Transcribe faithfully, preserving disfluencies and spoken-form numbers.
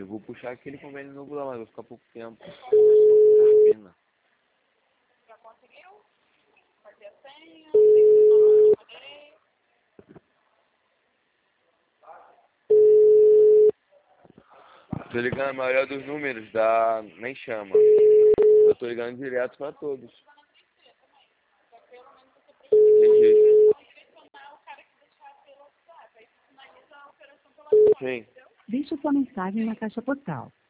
Eu vou puxar aquele convênio novo lá, mas vai ficar pouco tempo. Pena. Já conseguiu? Fazer a senha, tem Tô ligando a maioria dos números, da... nem chama. Eu tô ligando direto pra todos. Entendi. Sim. Deixe sua mensagem na caixa postal.